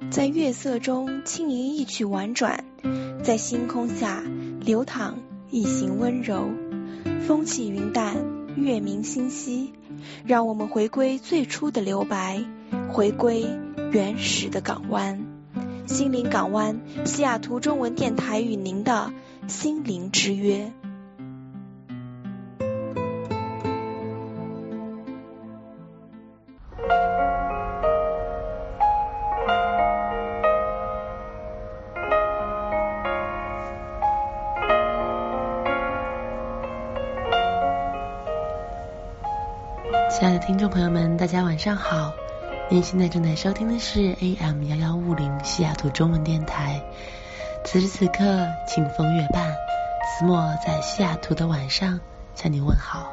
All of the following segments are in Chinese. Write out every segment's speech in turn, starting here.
在月色中轻盈意趣婉转，在星空下流淌一行温柔。风起云淡，月明星稀，让我们回归最初的留白，回归原始的港湾。心灵港湾，西雅图中文电台与您的心灵之约。 亲爱的听众朋友们，大家晚上好，您现在正在收听的是 AM1150 西雅图中文电台。此时此刻清风月半，思默在西雅图的晚上向您问好。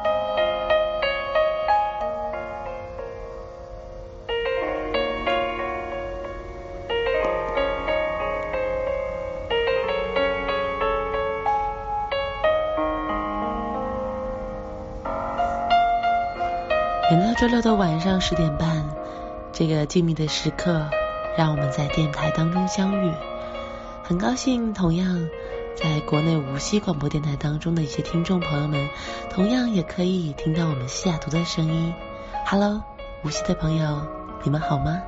每到周六的晚上10点半，这个静谧的时刻，让我们在电台当中相遇。很高兴，同样在国内无锡广播电台当中的一些听众朋友们，同样也可以听到我们西雅图的声音。Hello， 无锡的朋友，你们好吗？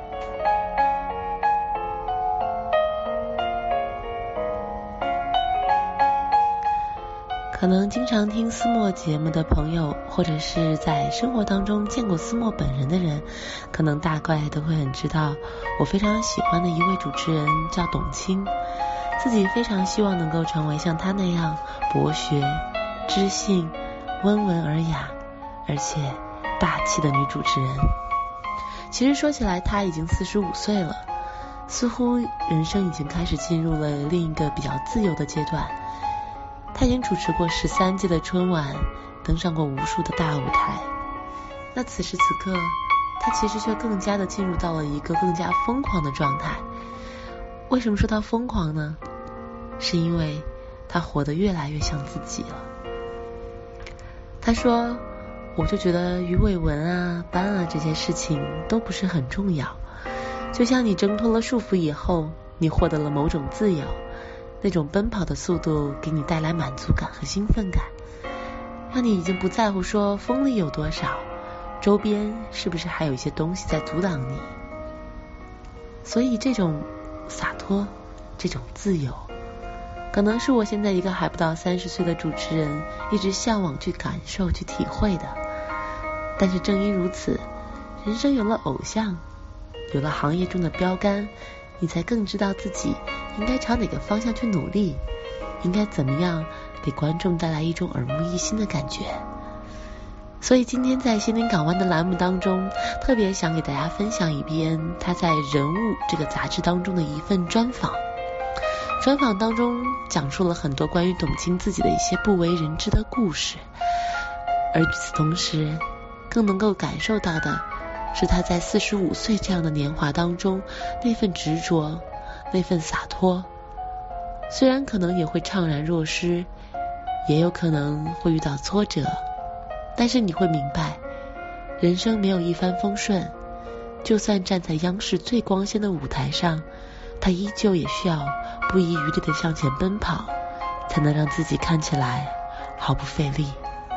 可能经常听思默节目的朋友，或者是在生活当中见过思默本人的人，可能大概都会很知道，我非常喜欢的一位主持人叫董卿，自己非常希望能够成为像她那样博学、知性、温文尔雅，而且大气的女主持人。其实说起来，她已经45岁了，似乎人生已经开始进入了另一个比较自由的阶段。他已经主持过13届的春晚，登上过无数的大舞台。那此时此刻，他其实却更加的进入到了一个更加疯狂的状态。为什么说他疯狂呢？是因为他活得越来越像自己了。他说，我就觉得鱼尾纹啊、斑啊这些事情都不是很重要，就像你挣脱了束缚以后，你获得了某种自由，那种奔跑的速度给你带来满足感和兴奋感，让你已经不在乎说风力有多少，周边是不是还有一些东西在阻挡你。所以这种洒脱，这种自由，可能是我现在一个还不到30岁的主持人一直向往去感受、去体会的。但是正因如此，人生有了偶像，有了行业中的标杆，你才更知道自己应该朝哪个方向去努力，应该怎么样给观众带来一种耳目一新的感觉。所以今天在心灵港湾的栏目当中，特别想给大家分享一篇他在人物这个杂志当中的一份专访。专访当中讲述了很多关于董卿自己的一些不为人知的故事，而与此同时更能够感受到的是他在45岁这样的年华当中那份执着，那份洒脱。虽然可能也会怅然若失，也有可能会遇到挫折，但是你会明白，人生没有一帆风顺，就算站在央视最光鲜的舞台上，他依旧也需要不遗余力地向前奔跑，才能让自己看起来毫不费力。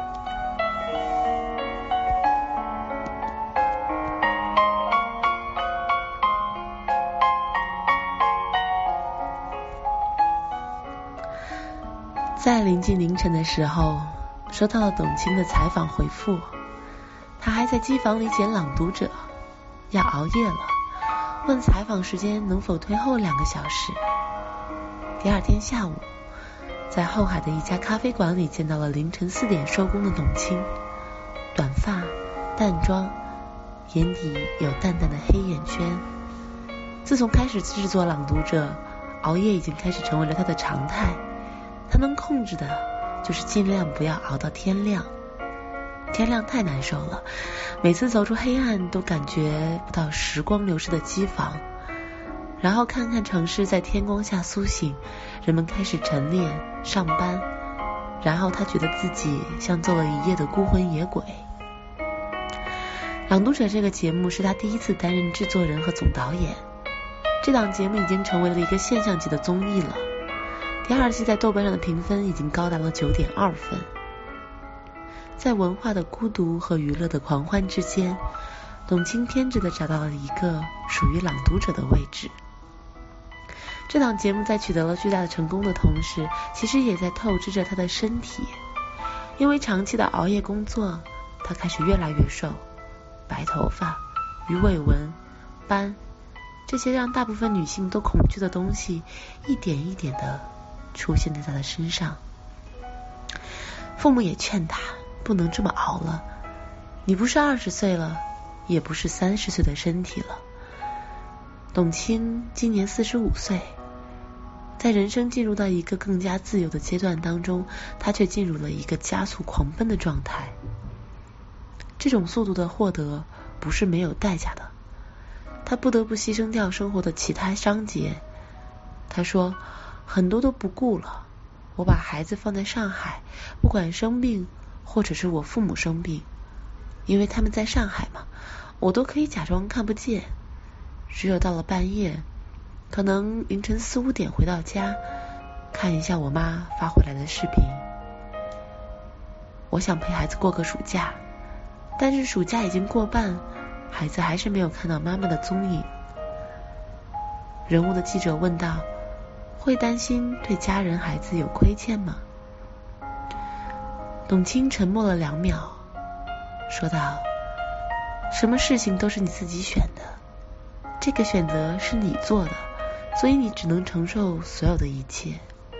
在临近凌晨的时候，收到了董卿的采访回复，他还在机房里剪《朗读者》，要熬夜了，问采访时间能否推后2个小时。第二天下午，在后海的一家咖啡馆里见到了凌晨4点收工的董卿，短发、淡妆，眼底有淡淡的黑眼圈。自从开始制作《朗读者》，熬夜已经开始成为了他的常态。他能控制的就是尽量不要熬到天亮，天亮太难受了，每次走出黑暗都感觉不到时光流逝的机房。然后看看城市在天光下苏醒，人们开始晨练上班，然后他觉得自己像做了一夜的孤魂野鬼。朗读者这个节目是他第一次担任制作人和总导演， 这档节目已经成为了一个现象级的综艺了。第2季在豆瓣上的评分已经高达了9.2分。在文化的孤独和娱乐的狂欢之间，董卿偏执地找到了一个属于朗读者的位置。这档节目在取得了巨大的成功的同时，其实也在透支着他的身体。因为长期的熬夜工作，他开始越来越瘦，白头发、鱼尾纹、斑，这些让大部分女性都恐惧的东西一点一点地出现在他的身上。父母也劝他不能这么熬了，你不是20岁了，也不是30岁的身体了。董卿今年45岁，在人生进入到一个更加自由的阶段当中，他却进入了一个加速狂奔的状态。这种速度的获得不是没有代价的，他不得不牺牲掉生活的其他章节。他说很多都不顾了，我把孩子放在上海，不管生病或者是我父母生病，因为他们在上海嘛，我都可以假装看不见。只有到了半夜，可能凌晨4、5点回到家，看一下我妈发回来的视频。我想陪孩子过个暑假，但是暑假已经过半，孩子还是没有看到妈妈的踪影。人物的记者问道，会担心对家人孩子有亏欠吗？董卿沉默了2秒，说道，什么事情都是你自己选的，这个选择是你做的，所以你只能承受所有的一切。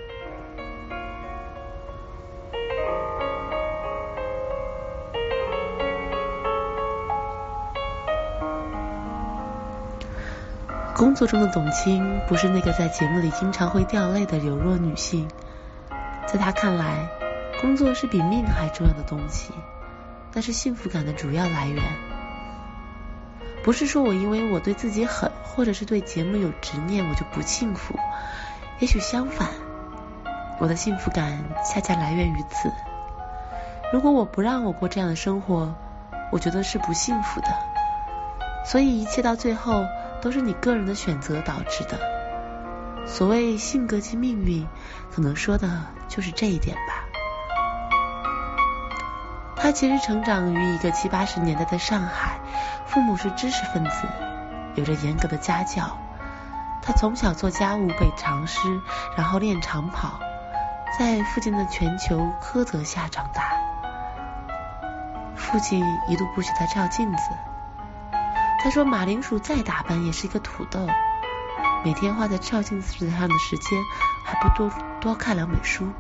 工作中的董卿不是那个在节目里经常会掉泪的柔弱女性，在她看来，工作是比命还重要的东西，那是幸福感的主要来源。不是说我因为我对自己狠，或者是对节目有执念，我就不幸福。也许相反，我的幸福感恰恰来源于此。如果我不让我过这样的生活，我觉得是不幸福的。所以一切到最后都是你个人的选择导致的。所谓性格及命运，可能说的就是这一点吧。他其实成长于一个70、80年代的上海，父母是知识分子，有着严格的家教。他从小做家务背长诗，然后练长跑，在父亲的全球苛责下长大。父亲一度不许他照镜子，他说马铃薯再打扮也是一个土豆，每天花在照镜子上的时间还不多看2本书。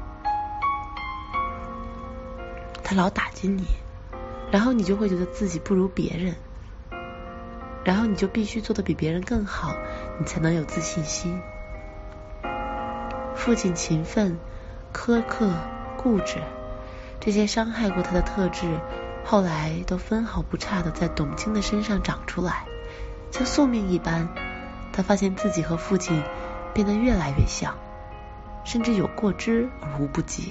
他老打击你，然后你就会觉得自己不如别人，然后你就必须做得比别人更好，你才能有自信心。父亲勤奋、苛刻、固执，这些伤害过他的特质，后来都分毫不差的在董卿的身上长出来，像宿命一般。他发现自己和父亲变得越来越像，甚至有过之而无不及。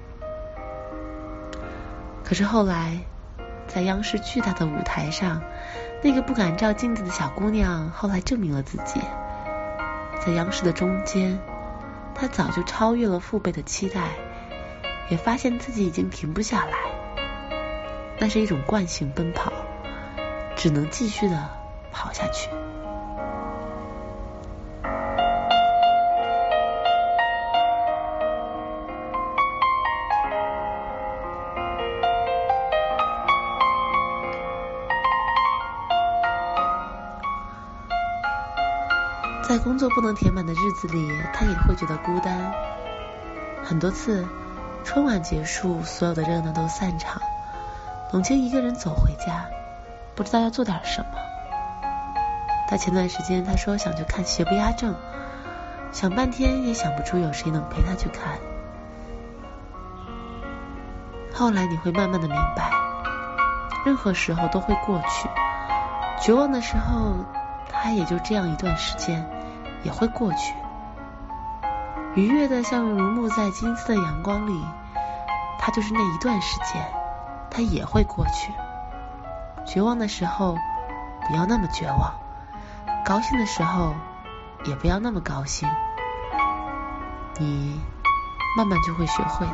可是后来，在央视巨大的舞台上，那个不敢照镜子的小姑娘后来证明了自己。在央视的中间，她早就超越了父辈的期待，也发现自己已经停不下来。那是一种惯性奔跑，只能继续的跑下去。在工作不能填满的日子里，他也会觉得孤单。很多次，春晚结束，所有的热闹都散场，董卿一个人走回家，不知道要做点什么。他前段时间他说想去看《邪不压正》，想半天也想不出有谁能陪他去看。后来你会慢慢的明白，任何时候都会过去，绝望的时候它也就这样一段时间，也会过去。愉悦的像如沐在金丝的阳光里，它就是那一段时间，它也会过去。绝望的时候不要那么绝望，高兴的时候也不要那么高兴，你慢慢就会学会的。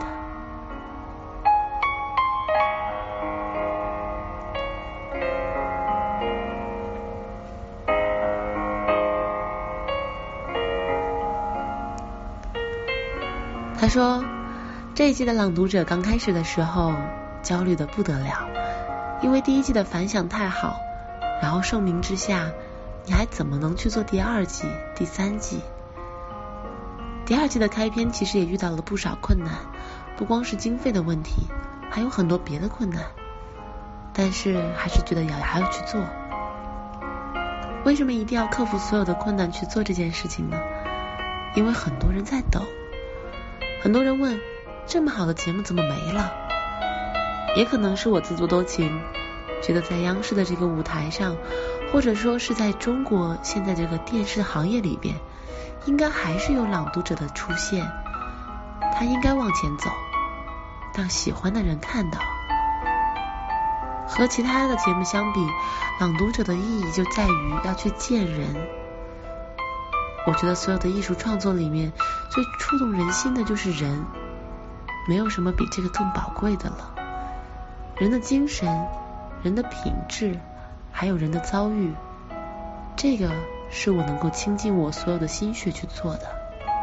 他说，这一季的朗读者刚开始的时候焦虑的不得了，因为第一季的反响太好，然后盛名之下，你还怎么能去做第二季、第三季？第二季的开篇其实也遇到了不少困难，不光是经费的问题，还有很多别的困难，但是还是觉得咬牙要去做。为什么一定要克服所有的困难去做这件事情呢？因为很多人在等。很多人问，这么好的节目怎么没了？也可能是我自作多情，觉得在央视的这个舞台上，或者说是在中国现在这个电视行业里边，应该还是有朗读者的出现，他应该往前走，让喜欢的人看到。和其他的节目相比，朗读者的意义就在于要去见人。我觉得所有的艺术创作里面最触动人心的就是人，没有什么比这个更宝贵的了。人的精神、人的品质，还有人的遭遇，这个是我能够倾尽我所有的心血去做的。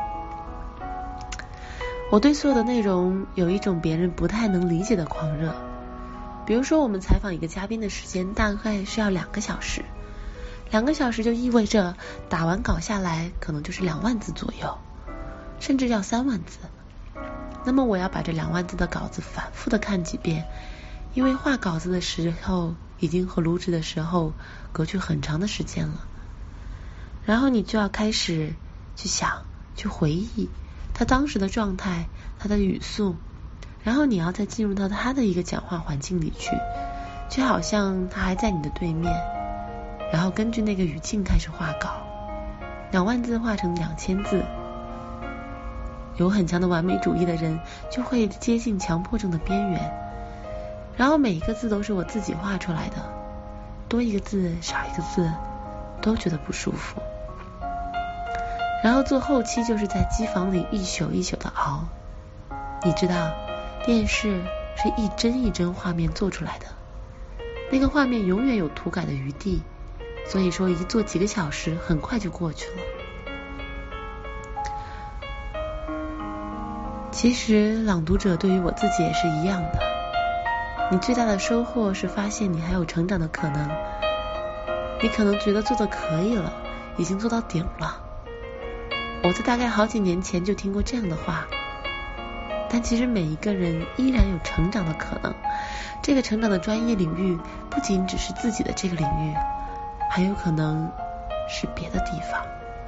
我对所有的内容有一种别人不太能理解的狂热。比如说我们采访一个嘉宾的时间大概是要2个小时，2个小时就意味着打完稿下来可能就是2万字左右，甚至要3万字。那么我要把这2万字的稿子反复的看几遍，因为画稿子的时候已经和录制的时候隔去很长的时间了。然后你就要开始去想，去回忆他当时的状态，他的语速，然后你要再进入到他的一个讲话环境里去，就好像他还在你的对面，然后根据那个语境开始画稿，2万字画成2000字。有很强的完美主义的人就会接近强迫症的边缘，然后每一个字都是我自己画出来的，多一个字少一个字都觉得不舒服。然后做后期就是在机房里一宿一宿的熬。你知道电视是一帧一帧画面做出来的，那个画面永远有涂改的余地，所以说一做几个小时很快就过去了。其实朗读者对于我自己也是一样的，你最大的收获是发现你还有成长的可能。你可能觉得做得可以了，已经做到顶了。我在大概好几年前就听过这样的话，但其实每一个人依然有成长的可能。这个成长的专业领域不仅只是自己的这个领域，还有可能是别的地方。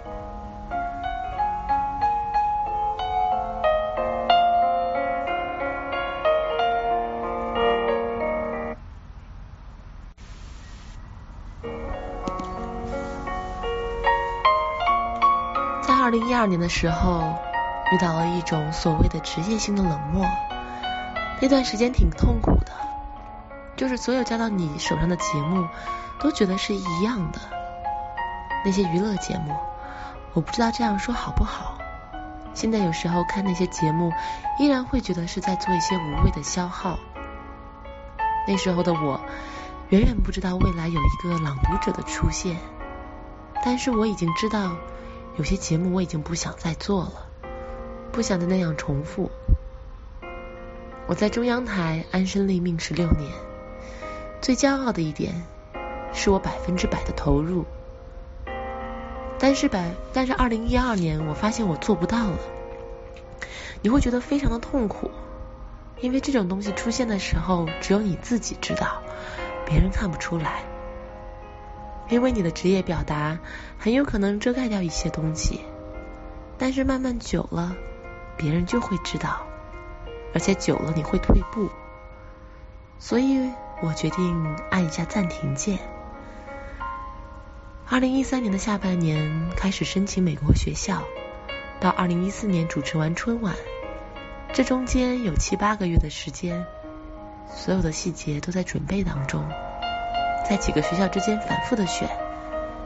在2012年的时候，遇到了一种所谓的职业性的冷漠，那段时间挺痛苦的，就是所有交到你手上的节目都觉得是一样的。那些娱乐节目，我不知道这样说好不好，现在有时候看那些节目依然会觉得是在做一些无谓的消耗。那时候的我远远不知道未来有一个朗读者的出现，但是我已经知道有些节目我已经不想再做了，不想再那样重复。我在中央台安身立命16年，最骄傲的一点是我100%的投入，但是2012年我发现我做不到了。你会觉得非常的痛苦，因为这种东西出现的时候只有你自己知道，别人看不出来，因为你的职业表达很有可能遮盖掉一些东西，但是慢慢久了别人就会知道，而且久了你会退步，所以我决定按一下暂停键。2013年的下半年开始申请美国学校，到2014年主持完春晚，这中间有7-8个月的时间，所有的细节都在准备当中，在几个学校之间反复的选，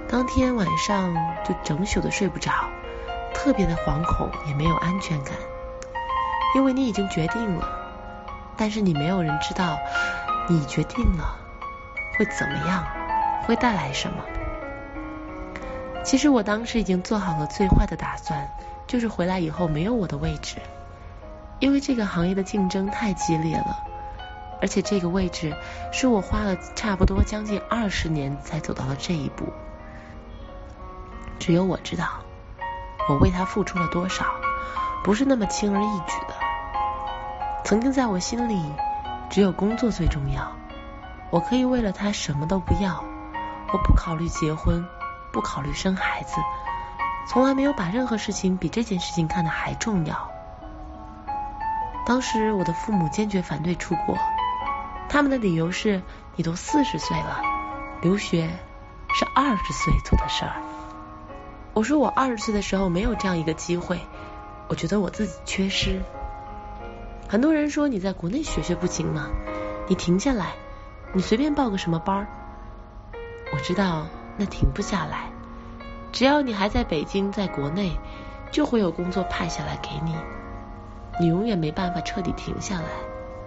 当天晚上就整宿的睡不着，特别的惶恐，也没有安全感。因为你已经决定了，但是你没有人知道你决定了会怎么样，会带来什么。其实我当时已经做好了最坏的打算，就是回来以后没有我的位置，因为这个行业的竞争太激烈了，而且这个位置是我花了差不多将近20年才走到了这一步。只有我知道我为他付出了多少，不是那么轻而易举的。曾经在我心里只有工作最重要，我可以为了他什么都不要，我不考虑结婚，不考虑生孩子，从来没有把任何事情比这件事情看得还重要。当时我的父母坚决反对出国，他们的理由是你都40岁了，留学是20岁做的事儿。我说我20岁的时候没有这样一个机会，我觉得我自己缺失。很多人说你在国内学不行吗？你停下来，你随便报个什么班，我知道那停不下来，只要你还在北京，在国内，就会有工作派下来给你，你永远没办法彻底停下来。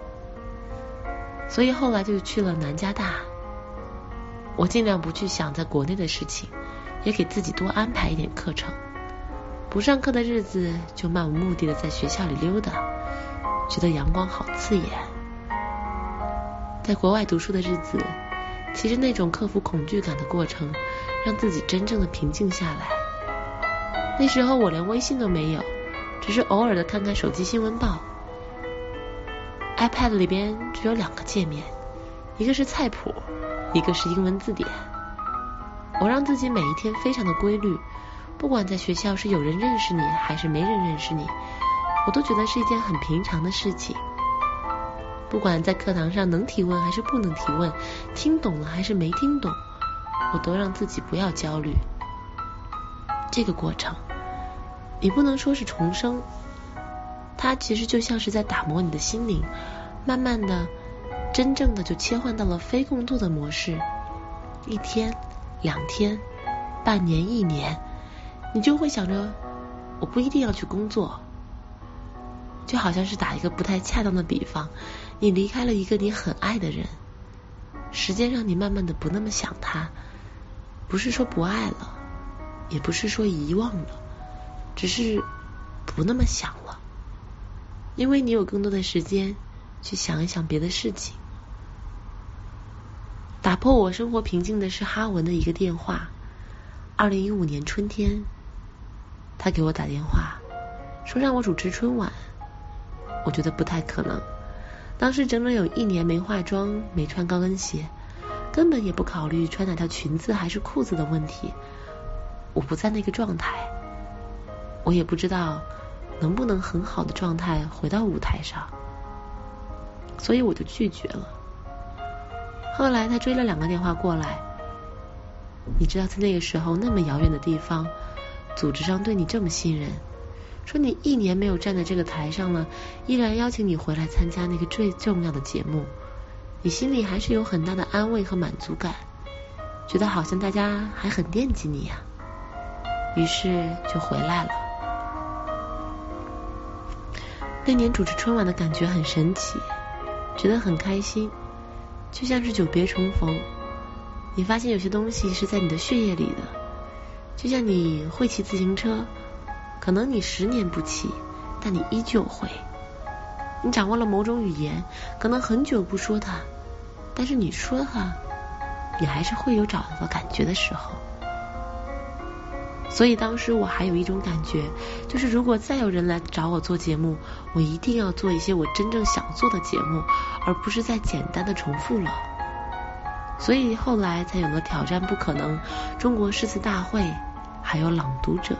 所以后来就去了南加大，我尽量不去想在国内的事情，也给自己多安排一点课程，不上课的日子就漫无目的的在学校里溜达，觉得阳光好刺眼。在国外读书的日子，其实那种克服恐惧感的过程，让自己真正的平静下来。那时候我连微信都没有，只是偶尔的看看手机新闻报。iPad 里边只有2个界面，一个是菜谱，一个是英文字典。我让自己每一天非常的规律，不管在学校是有人认识你还是没人认识你，我都觉得是一件很平常的事情。不管在课堂上能提问还是不能提问，听懂了还是没听懂，我都让自己不要焦虑。这个过程你不能说是重生，它其实就像是在打磨你的心灵，慢慢的真正的就切换到了非工作的模式。1天2天半年1年，你就会想着我不一定要去工作。就好像是打一个不太恰当的比方，你离开了一个你很爱的人，时间让你慢慢的不那么想他，不是说不爱了，也不是说遗忘了，只是不那么想了，因为你有更多的时间去想一想别的事情。打破我生活平静的是哈文的一个电话。2015年春天，他给我打电话说让我主持春晚，我觉得不太可能。当时整整有1年没化妆，没穿高跟鞋，根本也不考虑穿哪条裙子还是裤子的问题，我不在那个状态，我也不知道能不能很好的状态回到舞台上，所以我就拒绝了。后来他追了2个电话过来，你知道在那个时候那么遥远的地方，组织上对你这么信任，说你1年没有站在这个台上了，依然邀请你回来参加那个最重要的节目，你心里还是有很大的安慰和满足感，觉得好像大家还很惦记你呀，于是就回来了。那年主持春晚的感觉很神奇，觉得很开心，就像是久别重逢。你发现有些东西是在你的血液里的，就像你会骑自行车，可能你10年不骑，但你依旧会。你掌握了某种语言，可能很久不说它，但是你说它，你还是会有找到感觉的时候。所以当时我还有一种感觉，就是如果再有人来找我做节目，我一定要做一些我真正想做的节目，而不是再简单的重复了。所以后来才有了挑战不可能、中国诗词大会，还有朗读者。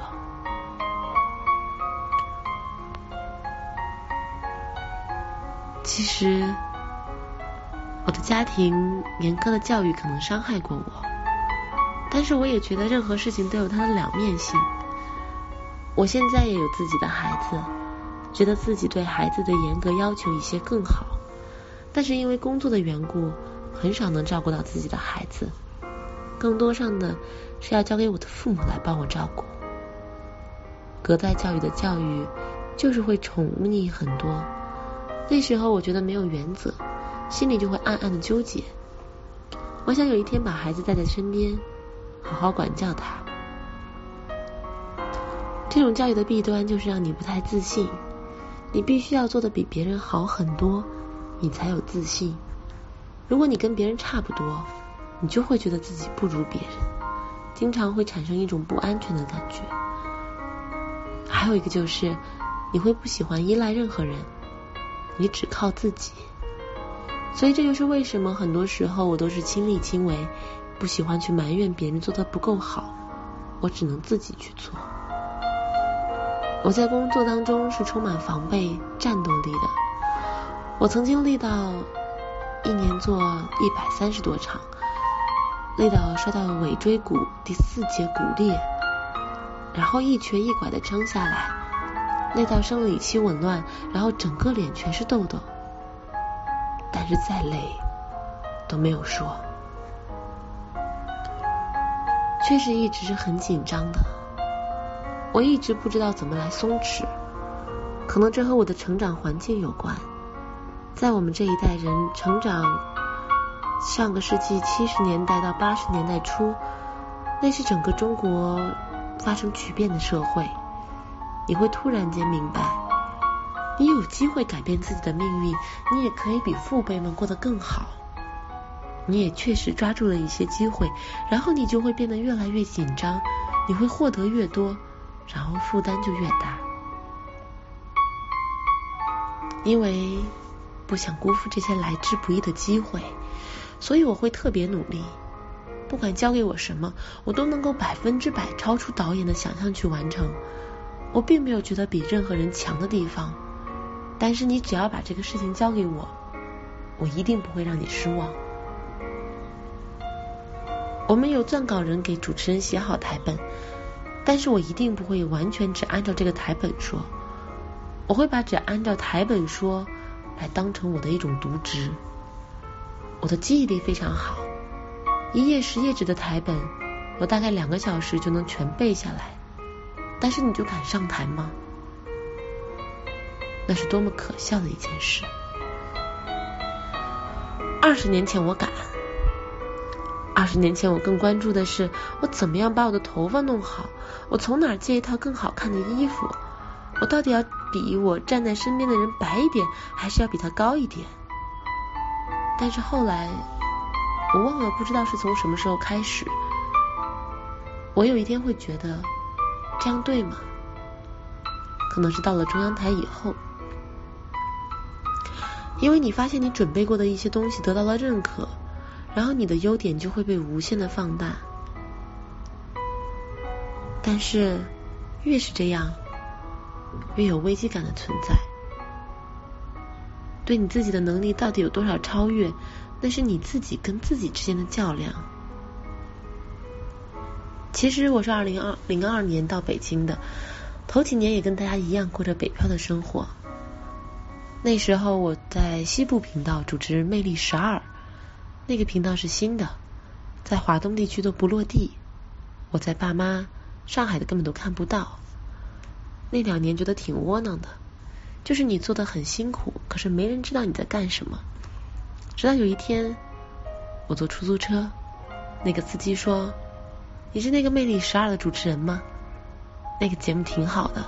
其实我的家庭严苛的教育可能伤害过我，但是我也觉得任何事情都有它的两面性。我现在也有自己的孩子，觉得自己对孩子的严格要求一些更好，但是因为工作的缘故，很少能照顾到自己的孩子。 更多上的是要交给我的父母来帮我照顾。隔代教育的教育就是会宠你很多，那时候我觉得没有原则，心里就会暗暗的纠结。我想有一天把孩子带在身边，好好管教他。这种教育的弊端就是让你不太自信，你必须要做的比别人好很多，你才有自信。如果你跟别人差不多，你就会觉得自己不如别人，经常会产生一种不安全的感觉。还有一个就是你会不喜欢依赖任何人，你只靠自己。所以这就是为什么很多时候我都是亲力亲为，不喜欢去埋怨别人做得不够好，我只能自己去做。我在工作当中是充满防备、战斗力的。我曾经累到一年做130多场，累到摔到尾椎骨第4节骨裂，然后一瘸一拐的撑下来，累到生理期紊乱，然后整个脸全是痘痘。但是再累都没有说，确实一直是很紧张的。我一直不知道怎么来松弛，可能这和我的成长环境有关。在我们这一代人成长上个世纪70年代到80年代初，那是整个中国发生巨变的社会，你会突然间明白，你有机会改变自己的命运，你也可以比父辈们过得更好。你也确实抓住了一些机会，然后你就会变得越来越紧张，你会获得越多，然后负担就越大。因为不想辜负这些来之不易的机会，所以我会特别努力，不管交给我什么，我都能够100%超出导演的想象去完成。我并没有觉得比任何人强的地方，但是你只要把这个事情交给我，我一定不会让你失望。我们有撰稿人给主持人写好台本，但是我一定不会完全只按照这个台本说，我会把只按照台本说来当成我的一种渎职。我的记忆力非常好，1页10页纸的台本，我大概2个小时就能全背下来。但是你就敢上台吗？那是多么可笑的一件事。20年前我敢，20年前我更关注的是我怎么样把我的头发弄好，我从哪借一套更好看的衣服，我到底要比我站在身边的人白一点，还是要比他高一点。但是后来我忘了，不知道是从什么时候开始，我有一天会觉得这样对吗？可能是到了中央台以后，因为你发现你准备过的一些东西得到了认可，然后你的优点就会被无限的放大。但是越是这样，越有危机感的存在。对你自己的能力到底有多少超越，那是你自己跟自己之间的较量。其实我是2002年到北京的，头几年也跟大家一样过着北漂的生活。那时候我在西部频道主持魅力12，那个频道是新的，在华东地区都不落地，我在爸妈上海的根本都看不到。那2年觉得挺窝囊的，就是你做得很辛苦，可是没人知道你在干什么。直到有一天我坐出租车，那个司机说，你是那个魅力12的主持人吗？那个节目挺好的。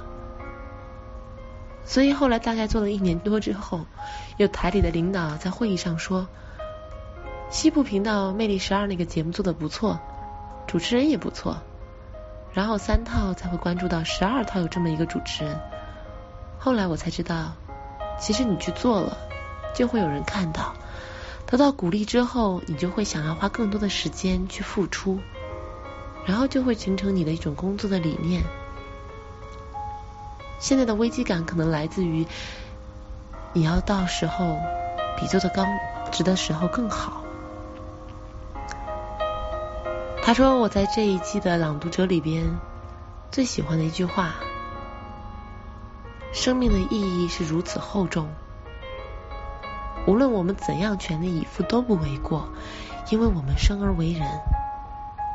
所以后来大概做了1年多之后，有台里的领导在会议上说，西部频道魅力12那个节目做得不错，主持人也不错，然后3套才会关注到12套有这么一个主持人。后来我才知道，其实你去做了就会有人看到，得到鼓励之后，你就会想要花更多的时间去付出，然后就会形成你的一种工作的理念。现在的危机感可能来自于你要到时候比做的刚直的时候更好。他说我在这一季的朗读者里边最喜欢的一句话，生命的意义是如此厚重，无论我们怎样全力以赴都不为过，因为我们生而为人，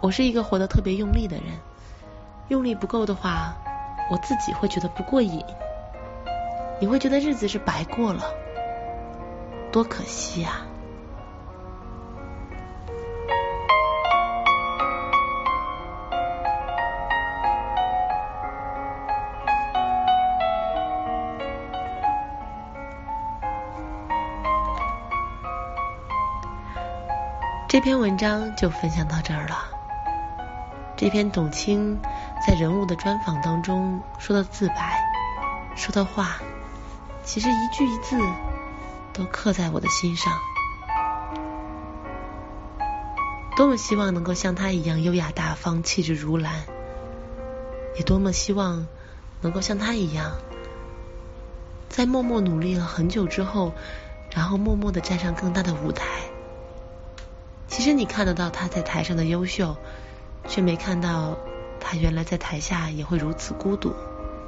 我是一个活得特别用力的人，用力不够的话，我自己会觉得不过瘾，你会觉得日子是白过了，多可惜啊。这篇文章就分享到这儿了。这篇董卿在人物的专访当中说的自白，说的话，其实一句一字都刻在我的心上。多么希望能够像他一样优雅大方，气质如兰，也多么希望能够像他一样，在默默努力了很久之后，然后默默地站上更大的舞台。其实你看得到他在台上的优秀，却没看到他原来在台下也会如此孤独。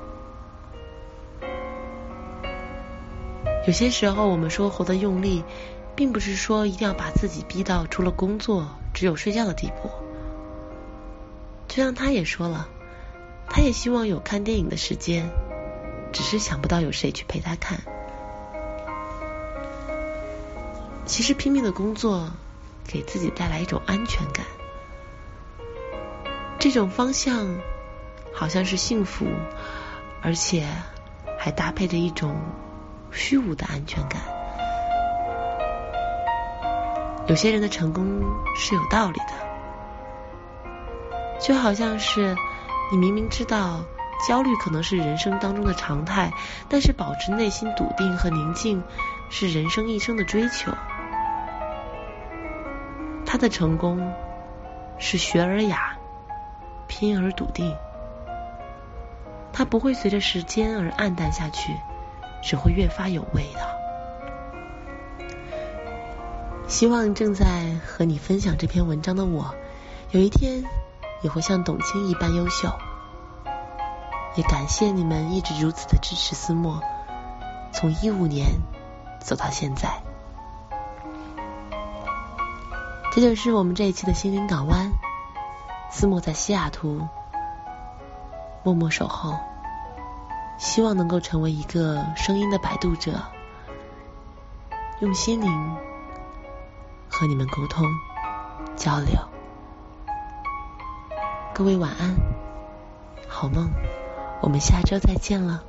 有些时候我们说活得用力，并不是说一定要把自己逼到除了工作只有睡觉的地步。就像他也说了，他也希望有看电影的时间，只是想不到有谁去陪他看。其实拼命的工作给自己带来一种安全感，这种方向好像是幸福，而且还搭配着一种虚无的安全感。有些人的成功是有道理的，就好像是你明明知道焦虑可能是人生当中的常态，但是保持内心笃定和宁静是人生一生的追求。他的成功是学而雅，拼而笃定，他不会随着时间而暗淡下去，只会越发有味道。希望正在和你分享这篇文章的我，有一天也会像董卿一般优秀。也感谢你们一直如此的支持思默，从15年走到现在。这就是我们这一期的心灵港湾，思默在西雅图默默守候，希望能够成为一个声音的摆渡者，用心灵和你们沟通交流。各位晚安，好梦，我们下周再见了。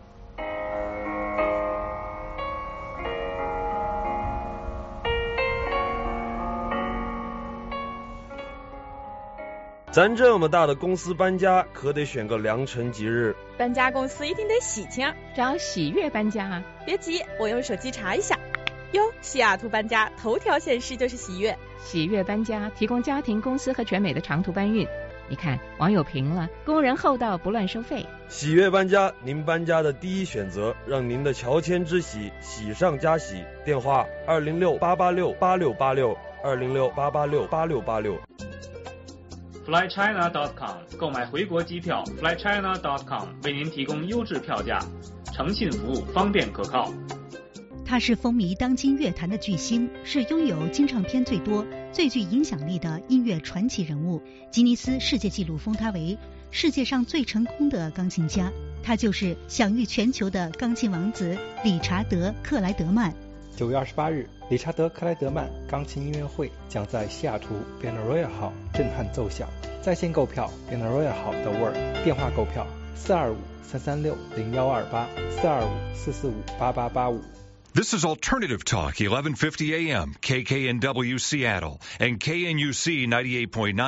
咱这么大的公司搬家，可得选个良辰吉日。 搬家公司一定得喜庆， 找喜悦搬家啊！ 别急，我用手机查一下。哟，西雅图搬家头条显示就是喜悦。 喜悦搬家提供家庭、公司和全美的长途搬运。你看，网友评了，工人厚道，不乱收费。 喜悦搬家，您搬家的第一选择，让您的乔迁之喜喜上加喜。电话206-886-8686，206-886-8686。 FlyChina.com 购买回国机票 ，FlyChina.com 为您提供优质票价，诚信服务，方便可靠。 他是风靡当今乐坛的巨星，是拥有金唱片最多、最具影响力的音乐传奇人物。吉尼斯世界纪录封他为世界上最成功的钢琴家。他就是享誉全球的钢琴王子理查德·克莱德曼。 9月28日，理查德·克莱德曼钢琴音乐会将在西雅图 Benaroya Hall 震撼奏响。在线购票 Benaroya Hall 的 Word， 电话购票425-336-0128，425-445-8885。 This is Alternative Talk, 1150 AM, KKNW Seattle, and KNUC 98.9